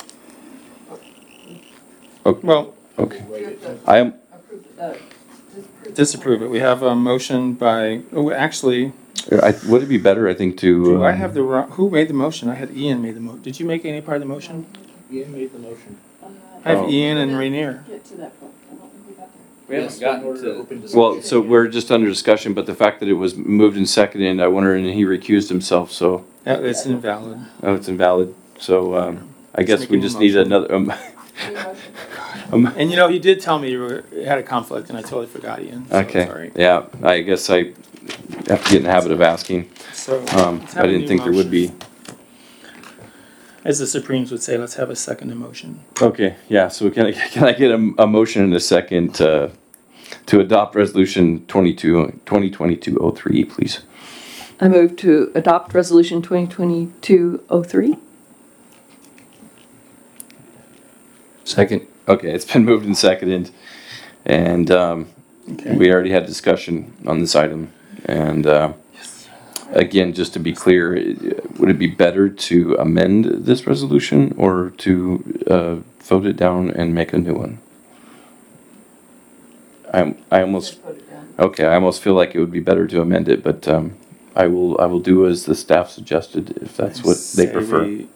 S1: Okay.
S2: Well,
S1: Okay, I am,
S2: disapprove it. We have a motion by, oh, actually,
S1: I, would it be better, I think, to?
S2: do I
S1: um,
S2: have the wrong, who made the motion? I had Ian made the mo, did you make any part of the motion?
S4: Ian made the motion.
S2: I have
S1: Oh.
S2: Ian and Rainier.
S3: Get to that point. I don't think we got there.
S4: We haven't gotten to open discussion.
S1: Well, so we're just under discussion, but the fact that it was moved and seconded, I wonder, and he recused himself, so,
S2: Yeah, it's invalid.
S1: oh, it's invalid. So, um, I guess we
S2: making a
S1: just need
S2: motion.
S1: another, um, um,
S2: And you know, he did tell me you were, you had a conflict, and I totally forgot, Ian. So
S1: okay,
S2: Sorry.
S1: yeah, I guess I have to get in the habit of asking.
S2: So.
S1: Um,
S2: let's have
S1: I
S2: a
S1: didn't
S2: new
S1: think there would be.
S2: motion. As the Supremes would say, let's have a second emotion.
S1: Okay, yeah, so can I, can I get a, a motion in a second, uh, to adopt resolution twenty-two, twenty twenty-two oh three, please?
S3: I move to adopt resolution twenty twenty-two oh three.
S7: Second.
S1: Okay, it's been moved and seconded, and, um,
S2: Okay.
S1: we already had discussion on this item, and, uh, again, just to be clear, i- would it be better to amend this resolution or to, uh, vote it down and make a new one? I, I almost, okay, I almost feel like it would be better to amend it, but, um, I will, I will do as the staff suggested, if that's what they
S2: Say
S1: prefer.
S2: we-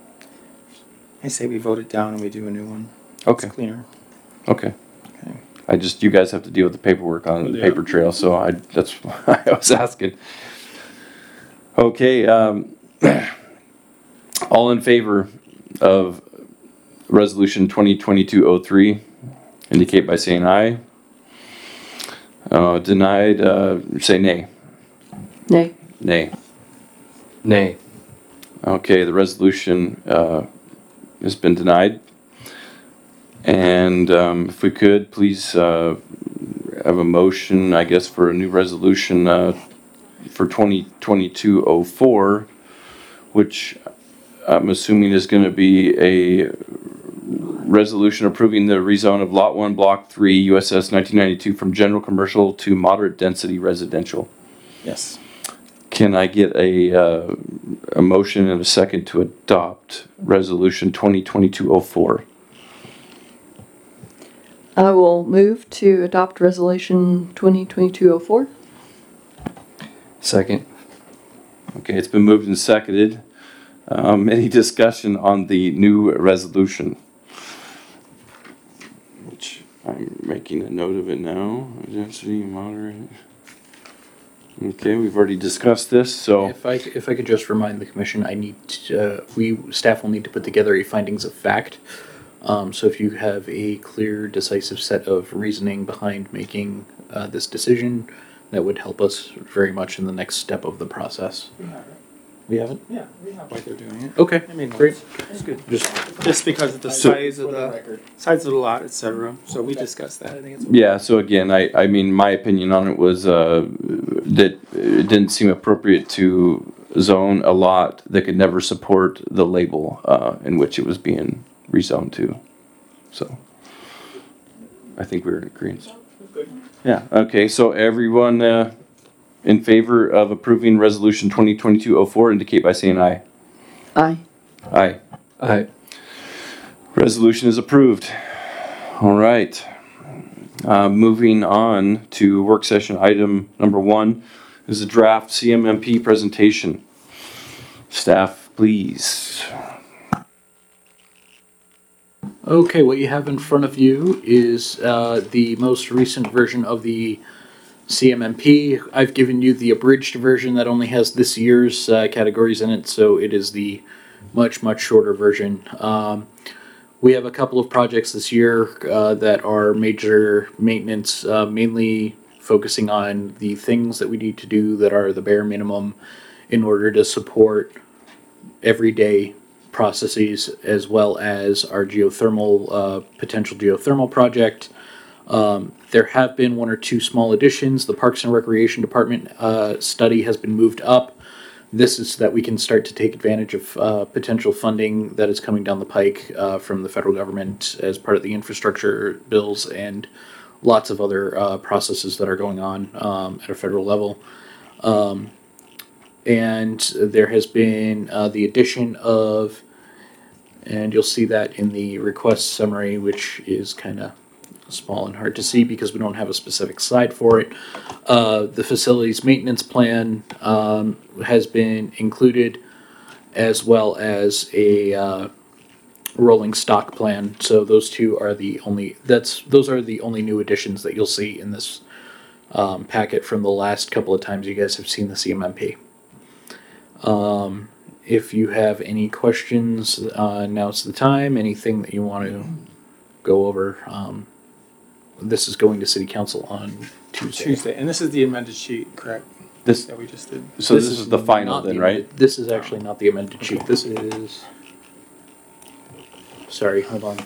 S2: I say we vote it down and we do a new one.
S1: Okay,
S2: It's cleaner.
S1: okay.
S2: Okay.
S1: I, I just, you guys have to deal with the paperwork on the
S2: Yeah.
S1: paper trail, so I, that's why I was asking. Okay, um, all in favor of resolution twenty twenty-two oh three, indicate by saying aye. Uh, denied, uh, say nay.
S3: Nay.
S1: Nay.
S7: Nay.
S1: Okay, the resolution, uh, has been denied. And, um, if we could, please, uh, have a motion, I guess, for a new resolution, uh, for twenty twenty-two oh four, which I'm assuming is gonna be a resolution approving the rezone of Lot One, Block Three, U S S nineteen ninety-two from general commercial to moderate density residential.
S2: Yes.
S1: Can I get a, uh, a motion and a second to adopt resolution twenty twenty-two oh four?
S3: I will move to adopt resolution twenty twenty-two oh four.
S7: Second.
S1: Okay, it's been moved and seconded. Um, any discussion on the new resolution? Which I'm making a note of it now. Density moderate. Okay, we've already discussed this, so
S4: If I, if I could just remind the commission, I need, to, uh, we, staff will need to put together a findings of fact. Um, so if you have a clear, decisive set of reasoning behind making, uh, this decision, that would help us very much in the next step of the process.
S2: We have it.
S4: We haven't?
S2: Yeah, we have why they're doing it.
S4: Okay,
S2: I mean,
S4: great.
S2: it's good.
S4: Just,
S2: Just because of the
S1: So-
S2: size of the, size of the lot, et cetera. So we discussed that. I think it's.
S1: yeah, so again, I, I mean, my opinion on it was, uh, that it didn't seem appropriate to zone a lot that could never support the label, uh, in which it was being rezoned to. So, I think we were in agreement. Yeah, okay, so everyone, uh, in favor of approving resolution twenty twenty-two oh four, indicate by saying aye.
S3: Aye.
S1: Aye.
S7: Aye.
S1: Resolution is approved. All right. Uh, moving on to work session item number one is a draft C M M P presentation. Staff, please.
S4: okay, what you have in front of you is, uh, the most recent version of the C M M P. I've given you the abridged version that only has this year's, uh, categories in it, so it is the much, much shorter version. Um, we have a couple of projects this year, uh, that are major maintenance, uh, mainly focusing on the things that we need to do that are the bare minimum in order to support everyday processes, as well as our geothermal, uh, potential geothermal project. Um, there have been one or two small additions. The Parks and Recreation Department uh, study has been moved up. This is so that we can start to take advantage of uh, potential funding that is coming down the pike uh, from the federal government as part of the infrastructure bills and lots of other uh, processes that are going on um, at a federal level. Um, and there has been uh, the addition of, and you'll see that in the request summary, which is kind of small and hard to see because we don't have a specific slide for it. Uh, the facilities maintenance plan um, has been included, as well as a uh, rolling stock plan. So those two are the only, that's, those are the only new additions that you'll see in this um, packet from the last couple of times you guys have seen the C M M P. Um, if you have any questions, uh, now's the time. Anything that you want to go over, um, this is going to City Council on Tuesday.
S2: Tuesday, and this is the amended sheet, correct?
S1: This,
S2: That we just did.
S1: so this is the final
S4: not
S1: then,
S4: the
S1: right?
S4: amended- This is actually not the amended sheet. This is. Sorry, hold on.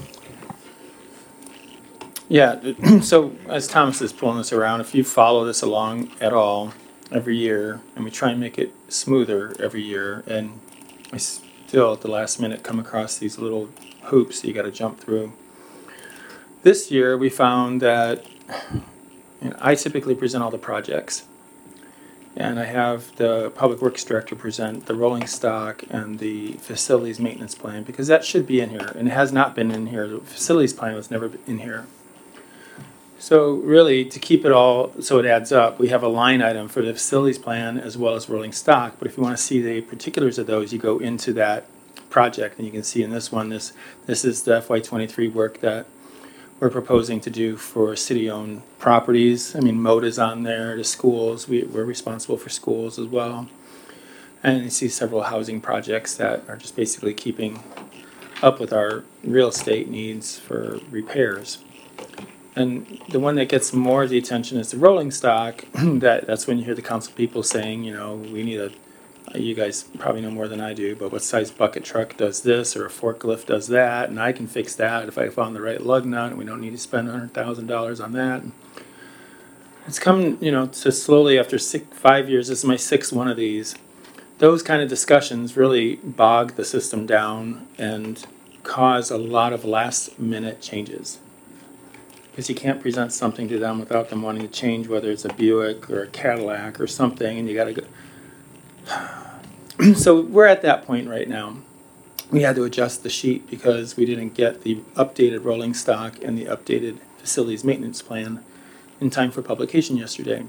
S2: Yeah, so as Thomas is pulling this around, if you follow this along at all every year, and we try and make it smoother every year, and we still at the last minute come across these little hoops that you got to jump through. This year we found that, you know, I typically present all the projects, and I have the Public Works Director present the rolling stock and the facilities maintenance plan, because that should be in here, and it has not been in here. The facilities plan was never in here. So really, to keep it all so it adds up, we have a line item for the facilities plan as well as rolling stock. But if you want to see the particulars of those, you go into that project, and you can see in this one, this this is the F Y twenty-three work that we're proposing to do for city-owned properties. I mean, MODA's on there, the schools, we, we're responsible for schools as well. And you see several housing projects that are just basically keeping up with our real estate needs for repairs. And the one that gets more of the attention is the rolling stock. that That's when you hear the council people saying, you know, we need a, you guys probably know more than I do, but what size bucket truck does this, or a forklift does that, and I can fix that if I found the right lug nut, and we don't need to spend one hundred thousand dollars on that. It's come, you know, to slowly after six, five years, this is my sixth one of these. Those kind of discussions really bog the system down and cause a lot of last minute changes. Because you can't present something to them without them wanting to change, whether it's a Buick or a Cadillac or something, and you got to go. So we're at that point right now. We had to adjust the sheet because we didn't get the updated rolling stock and the updated facilities maintenance plan in time for publication yesterday.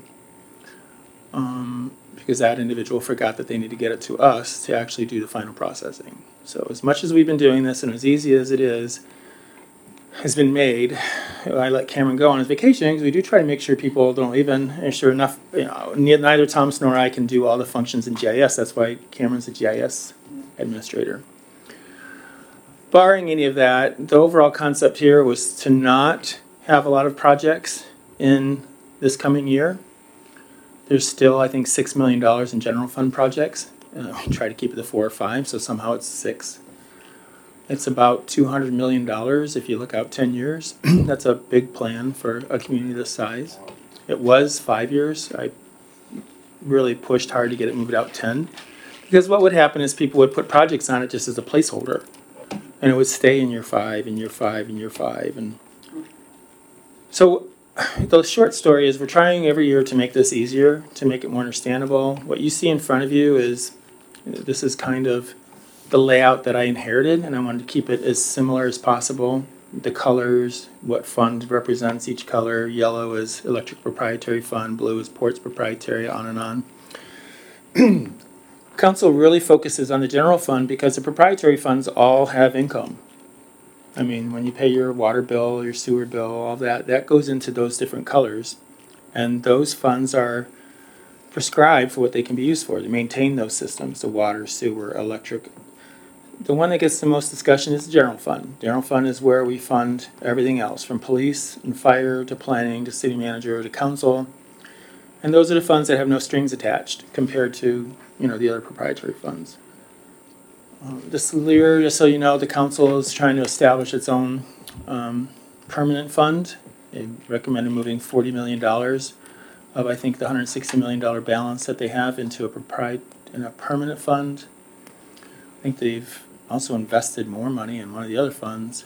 S2: Um, because that individual forgot that they need to get it to us to actually do the final processing. So as much as we've been doing this and as easy as it is, has been made, I let Cameron go on his vacation because we do try to make sure people don't even, and sure enough, you know, neither Thomas nor I can do all the functions in G I S. That's why Cameron's the G I S administrator. Barring any of that, the overall concept here was to not have a lot of projects in this coming year. There's still, I think, six million dollars in general fund projects. Uh, we try to keep it to four or five, so somehow it's six. It's about two hundred million dollars if you look out ten years. That's a big plan for a community this size. It was five years. I really pushed hard to get it moved out ten. Because what would happen is people would put projects on it just as a placeholder. And it would stay in year five, in year five, in year five. And so the short story is we're trying every year to make this easier, to make it more understandable. What you see in front of you is, this is kind of the layout that I inherited, and I wanted to keep it as similar as possible. The colors, what fund represents each color. Yellow is Electric Proprietary Fund, blue is Ports Proprietary, on and on. Council really focuses on the general fund because the proprietary funds all have income. I mean, when you pay your water bill, your sewer bill, all that, that goes into those different colors. And those funds are prescribed for what they can be used for, to maintain those systems, the water, sewer, electric. The one that gets the most discussion is the general fund. General fund is where we fund everything else, from police and fire to planning to city manager to council. And those are the funds that have no strings attached compared to, you know, the other proprietary funds. Uh, this year, just so you know, the council is trying to establish its own um, permanent fund. They recommended moving forty million dollars of, I think, the one hundred sixty million dollars balance that they have into a propri- in a permanent fund. I think they've also invested more money in one of the other funds.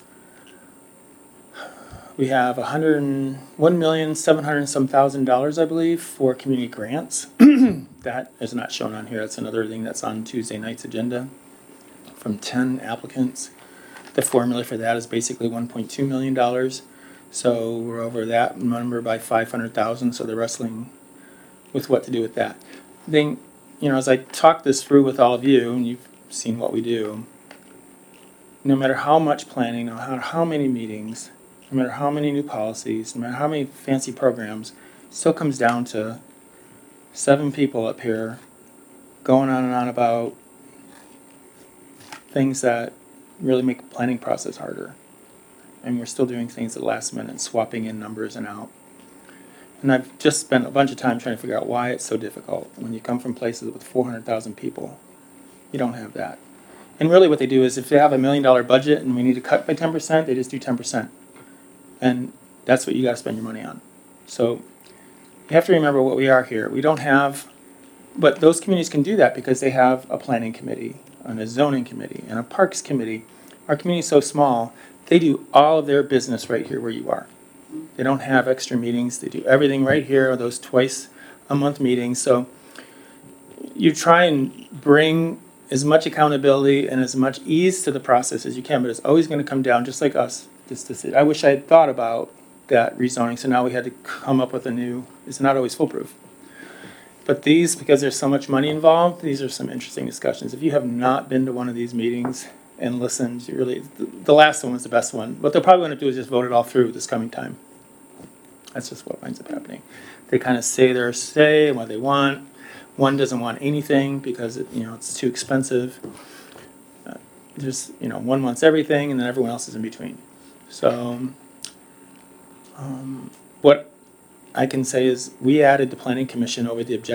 S2: We have one hundred one million seven hundred some thousand dollars, I believe, for community grants. That is not shown on here. That's another thing that's on Tuesday night's agenda. From ten applicants. The formula for that is basically one point two million dollars. So we're over that number by five hundred thousand dollars, so they're wrestling with what to do with that. Then, you know, as I talk this through with all of you, and you've seen what we do, no matter how much planning, no matter how many meetings, no matter how many new policies, no matter how many fancy programs, it still comes down to seven people up here going on and on about things that really make the planning process harder. And we're still doing things at the last minute, swapping in numbers and out. And I've just spent a bunch of time trying to figure out why it's so difficult. When you come from places with four hundred thousand people, you don't have that. And really what they do is if they have a million dollar budget and we need to cut by ten percent, they just do ten percent. And that's what you got to spend your money on. So you have to remember what we are here. We don't have, but those communities can do that because they have a planning committee, and a zoning committee, and a parks committee. Our community is so small, they do all of their business right here where you are. They don't have extra meetings. They do everything right here, those twice a month meetings. So you try and bring as much accountability and as much ease to the process as you can, but it's always going to come down, just like us. Just to sit. I wish I had thought about that rezoning, so now we had to come up with a new, it's not always foolproof. But these, because there's so much money involved, these are some interesting discussions. If you have not been to one of these meetings, and listened. You really, the, the last one was the best one. What they'll probably want to do is just vote it all through this coming time. That's just what winds up happening. They kind of say their say and what they want. One doesn't want anything because it, you know, it's too expensive. Uh, there's, you know, one wants everything, and then everyone else is in between. So, um, what I can say is we added the planning commission over the objective